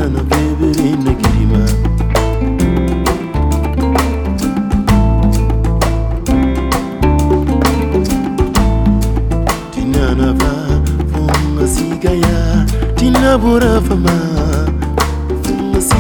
Tinana baby in the girima. Tinana va funga sigaya. Tinabura fama funga si.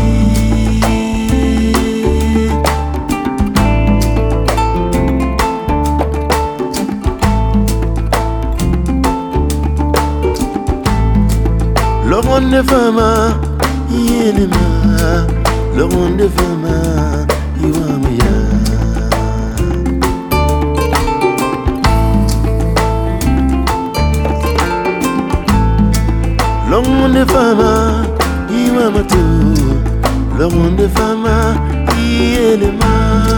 Le monde de fama, yénema. Le monde de fama, iwamaya. Le monde de fama, iwamatu. Le monde de fama, yénema.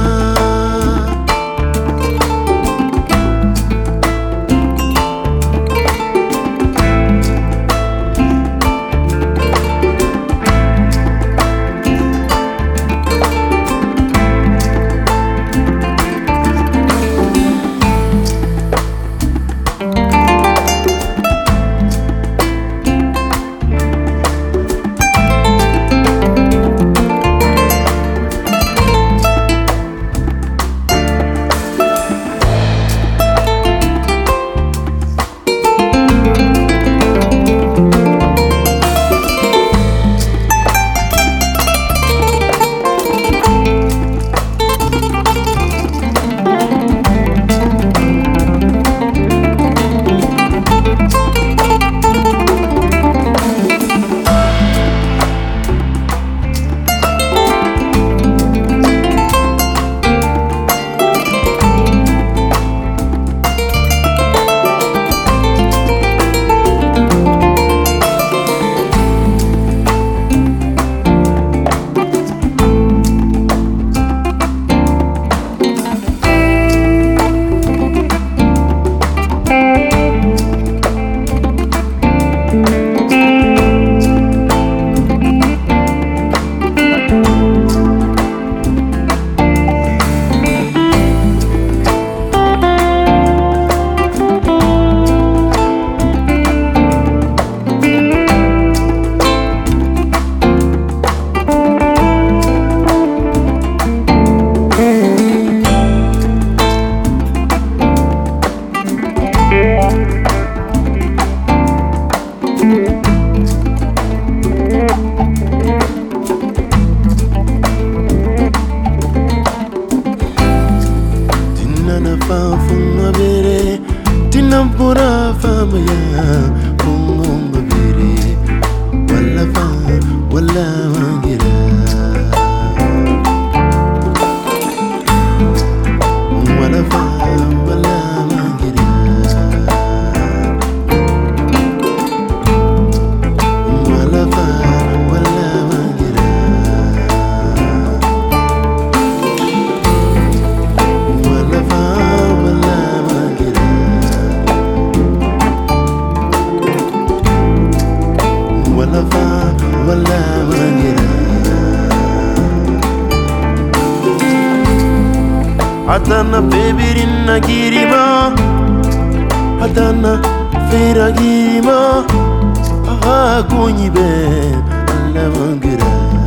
Tinapura fama ya Mungu biri Wala fa wala wangira Wala fa wala wangira Wala fa wala wangira Wala fa wala wangira Wala fa wala wangira Atana baby rinna girima Atana fera girima Aha kunyi be Alla wangira